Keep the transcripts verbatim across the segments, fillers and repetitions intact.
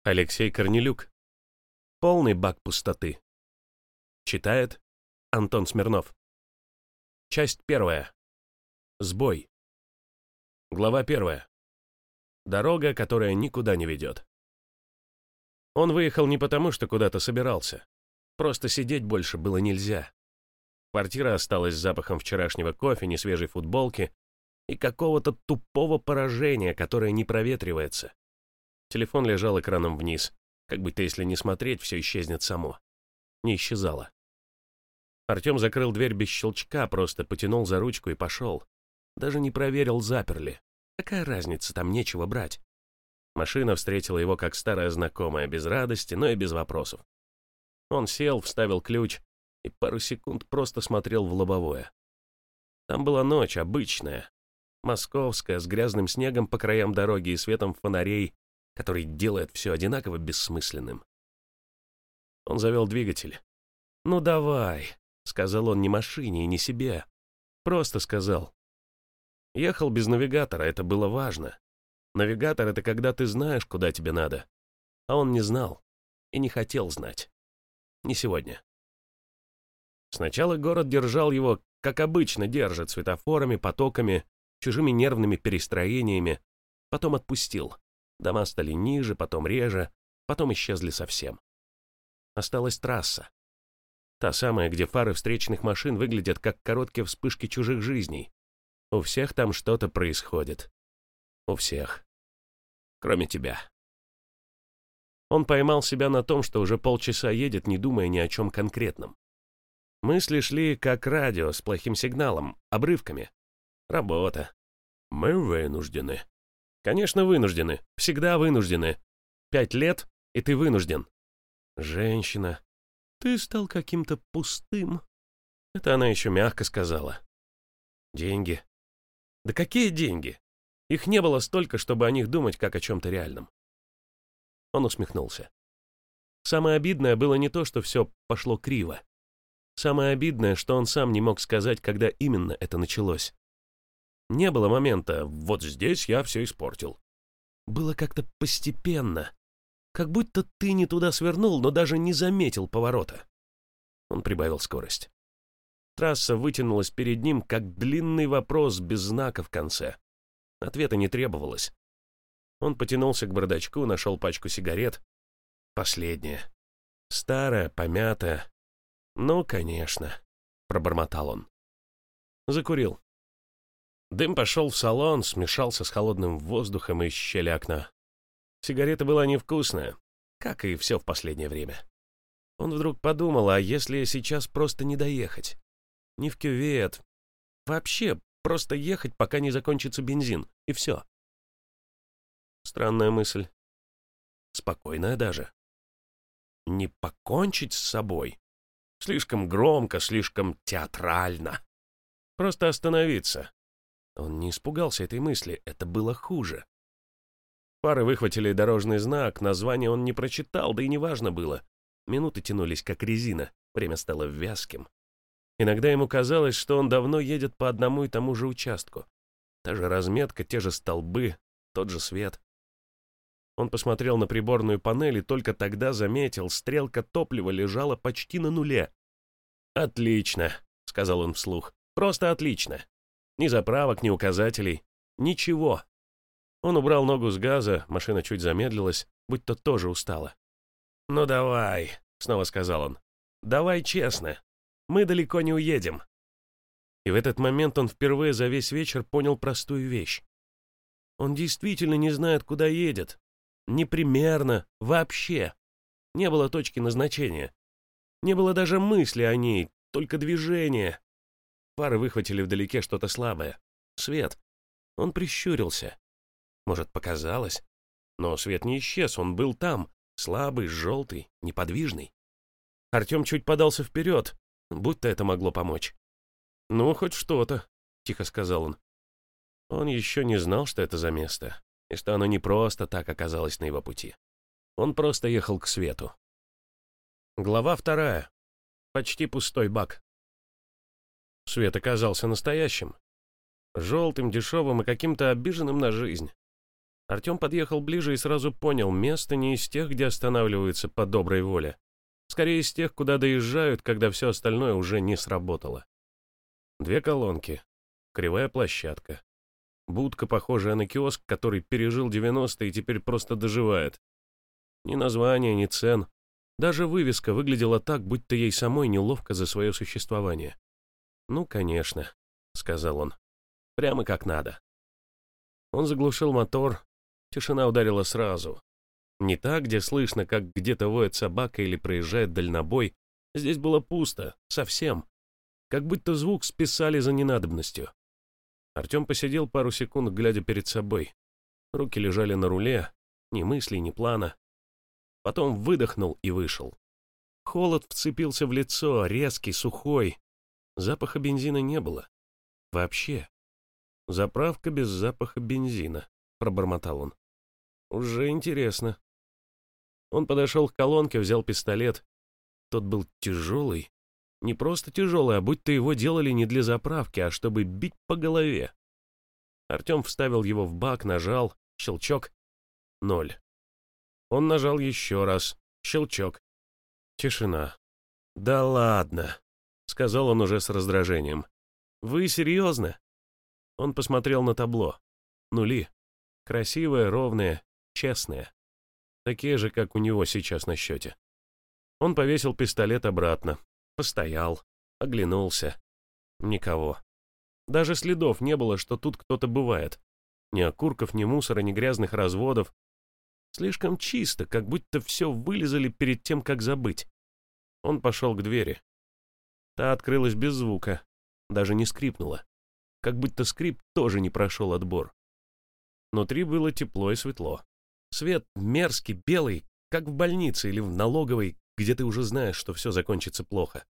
Алексей Корнелюк. Полный бак пустоты. Читает Антон Смирнов. Часть первая. Сбой. Глава первая. Дорога, которая никуда не ведет. Он выехал не потому, что куда-то собирался. Просто сидеть больше было нельзя. Квартира осталась с запахом вчерашнего кофе, несвежей футболки и какого-то тупого поражения, которое не проветривается. Телефон лежал экраном вниз, как будто если не смотреть, все исчезнет само. Не исчезало. Артем закрыл дверь без щелчка, просто потянул за ручку и пошел. Даже не проверил, заперли. Какая разница, там нечего брать. Машина встретила его как старая знакомая, без радости, но и без вопросов. Он сел, вставил ключ и пару секунд просто смотрел в лобовое. Там была ночь, обычная, московская, с грязным снегом по краям дороги и светом фонарей, который делает все одинаково бессмысленным. Он завел двигатель. «Ну давай», — сказал он не машине и не себе. Просто сказал. Ехал без навигатора, это было важно. Навигатор — это когда ты знаешь, куда тебе надо. А он не знал и не хотел знать. Не сегодня. Сначала город держал его, как обычно держит, светофорами, потоками, чужими нервными перестроениями. Потом отпустил. Дома стали ниже, потом реже, потом исчезли совсем. Осталась трасса. Та самая, где фары встречных машин выглядят как короткие вспышки чужих жизней. У всех там что-то происходит. У всех. Кроме тебя. Он поймал себя на том, что уже полчаса едет, не думая ни о чем конкретном. Мысли шли как радио с плохим сигналом, обрывками. Работа. Мы вынуждены. Конечно, вынуждены. Всегда вынуждены. Пять лет, и ты вынужден. Женщина. Ты стал каким-то пустым. Это она еще мягко сказала. Деньги. Да какие деньги? Их не было столько, чтобы о них думать, как о чем-то реальном. Он усмехнулся. Самое обидное было не то, что все пошло криво. Самое обидное, что он сам не мог сказать, когда именно это началось. Не было момента «вот здесь я все испортил». Было как-то постепенно. Как будто ты не туда свернул, но даже не заметил поворота. Он прибавил скорость. Трасса вытянулась перед ним, как длинный вопрос без знака в конце. Ответа не требовалось. Он потянулся к бардачку, нашел пачку сигарет. Последняя. Старая, помятая. «Ну, конечно», — пробормотал он. Закурил. Дым пошел в салон, смешался с холодным воздухом из щели окна. Сигарета была невкусная, как и все в последнее время. Он вдруг подумал, а если сейчас просто не доехать? Не в кювет. Вообще, просто ехать, пока не закончится бензин, и все. Странная мысль. Спокойная даже. Не покончить с собой. Слишком громко, слишком театрально. Просто остановиться. Он не испугался этой мысли, это было хуже. Фары выхватили дорожный знак, название он не прочитал, да и неважно было. Минуты тянулись, как резина, время стало вязким. Иногда ему казалось, что он давно едет по одному и тому же участку. Та же разметка, те же столбы, тот же свет. Он посмотрел на приборную панель и только тогда заметил, стрелка топлива лежала почти на нуле. «Отлично», — сказал он вслух, — «просто отлично. Ни заправок, ни указателей. Ничего». Он убрал ногу с газа, машина чуть замедлилась, будто тоже устала. «Ну давай», — снова сказал он, — «давай честно. Мы далеко не уедем». И в этот момент он впервые за весь вечер понял простую вещь. Он действительно не знает, куда едет. Непримерно, вообще. Не было точки назначения. Не было даже мысли о ней, только движение. Фары выхватили вдалеке что-то слабое. Свет. Он прищурился. Может, показалось? Но свет не исчез, он был там. Слабый, желтый, неподвижный. Артем чуть подался вперед, будто это могло помочь. «Ну, хоть что-то», — тихо сказал он. Он еще не знал, что это за место, и что оно не просто так оказалось на его пути. Он просто ехал к свету. Глава вторая. Почти пустой бак. Свет оказался настоящим. Желтым, дешевым и каким-то обиженным на жизнь. Артем подъехал ближе и сразу понял, место не из тех, где останавливаются по доброй воле. Скорее из тех, куда доезжают, когда все остальное уже не сработало. Две колонки, кривая площадка, будка, похожая на киоск, который пережил девяностые и теперь просто доживает. Ни названия, ни цен. Даже вывеска выглядела так, будто ей самой неловко за свое существование. «Ну, конечно», — сказал он, — «прямо как надо». Он заглушил мотор, тишина ударила сразу. Не так, где слышно, как где-то воет собака или проезжает дальнобой. Здесь было пусто, совсем. Как будто звук списали за ненадобностью. Артем посидел пару секунд, глядя перед собой. Руки лежали на руле, ни мыслей, ни плана. Потом выдохнул и вышел. Холод вцепился в лицо, резкий, сухой. Запаха бензина не было. Вообще. «Заправка без запаха бензина», — пробормотал он. «Уже интересно». Он подошел к колонке, взял пистолет. Тот был тяжелый. Не просто тяжелый, а будто его делали не для заправки, а чтобы бить по голове. Артем вставил его в бак, нажал, щелчок. Ноль. Он нажал еще раз, щелчок. Тишина. «Да ладно», — сказал он уже с раздражением. «Вы серьезно?» Он посмотрел на табло. Нули. Красивые, ровные, честные. Такие же, как у него сейчас на счете. Он повесил пистолет обратно. Постоял. Оглянулся. Никого. Даже следов не было, что тут кто-то бывает. Ни окурков, ни мусора, ни грязных разводов. Слишком чисто, как будто все вылезали перед тем, как забыть. Он пошел к двери. Та открылась без звука. Даже не скрипнула. Как будто скрип тоже не прошел отбор. Внутри было тепло и светло. Свет мерзкий, белый, как в больнице или в налоговой, где ты уже знаешь, что все закончится плохо.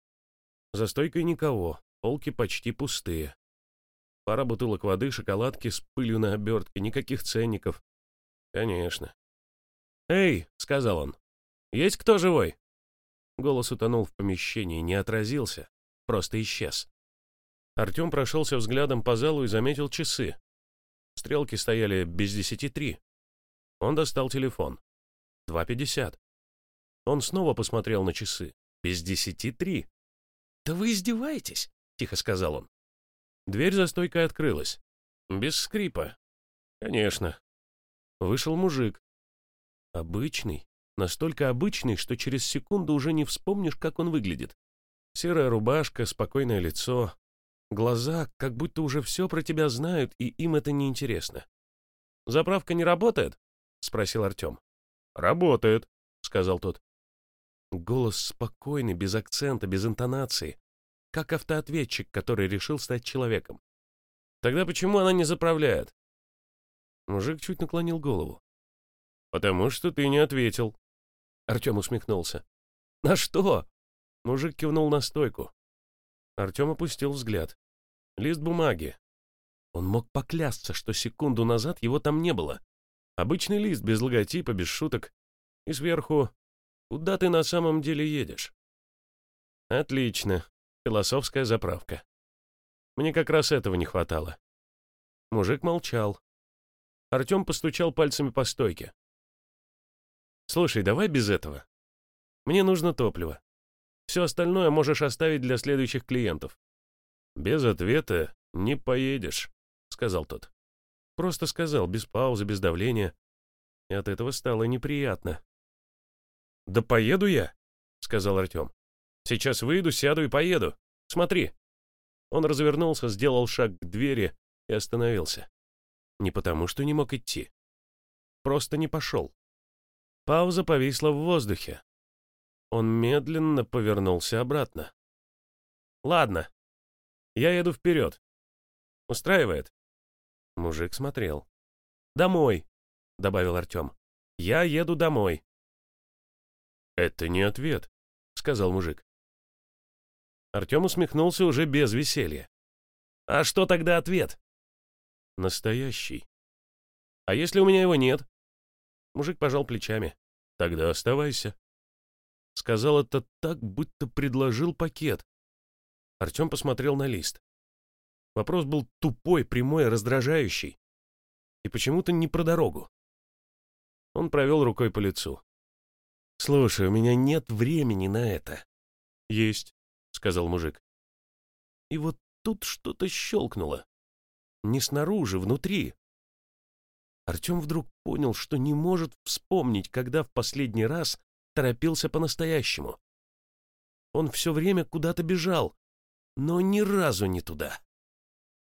За стойкой никого, полки почти пустые. Пара бутылок воды, шоколадки с пылью на обертке, никаких ценников. Конечно. «Эй!» — сказал он. «Есть кто живой?» Голос утонул в помещении, не отразился, просто исчез. Артем прошелся взглядом по залу и заметил часы. Стрелки стояли без десяти три. Он достал телефон. Два пятьдесят. Он снова посмотрел на часы. Без десяти три. «Да вы издеваетесь?» — тихо сказал он. Дверь за стойкой открылась. Без скрипа. Конечно. Вышел мужик. Обычный. Настолько обычный, что через секунду уже не вспомнишь, как он выглядит. Серая рубашка, спокойное лицо. Глаза, как будто уже все про тебя знают, и им это неинтересно. «Заправка не работает?» — спросил Артем. «Работает», — сказал тот. Голос спокойный, без акцента, без интонации. Как автоответчик, который решил стать человеком. «Тогда почему она не заправляет?» Мужик чуть наклонил голову. «Потому что ты не ответил». Артем усмехнулся. «На что?» Мужик кивнул на стойку. Артем опустил взгляд. Лист бумаги. Он мог поклясться, что секунду назад его там не было. Обычный лист, без логотипа, без шуток. И сверху: «Куда ты на самом деле едешь?» Отлично. Философская заправка. Мне как раз этого не хватало. Мужик молчал. Артем постучал пальцами по стойке. «Слушай, давай без этого. Мне нужно топливо. Все остальное можешь оставить для следующих клиентов». «Без ответа не поедешь», — сказал тот. Просто сказал, без паузы, без давления. И от этого стало неприятно. «Да поеду я», — сказал Артем. «Сейчас выйду, сяду и поеду. Смотри». Он развернулся, сделал шаг к двери и остановился. Не потому, что не мог идти. Просто не пошел. Пауза повисла в воздухе. Он медленно повернулся обратно. «Ладно, я еду вперед. Устраивает?» Мужик смотрел. «Домой», — добавил Артем. «Я еду домой». «Это не ответ», — сказал мужик. Артем усмехнулся уже без веселья. «А что тогда ответ?» «Настоящий». «А если у меня его нет?» Мужик пожал плечами. «Тогда оставайся». Сказал это так, будто предложил пакет. Артем посмотрел на лист. Вопрос был тупой, прямой, раздражающий. И почему-то не про дорогу. Он провел рукой по лицу. «Слушай, у меня нет времени на это». «Есть», — сказал мужик. И вот тут что-то щелкнуло. Не снаружи, внутри. Артем вдруг понял, что не может вспомнить, когда в последний раз торопился по-настоящему. Он все время куда-то бежал, но ни разу не туда.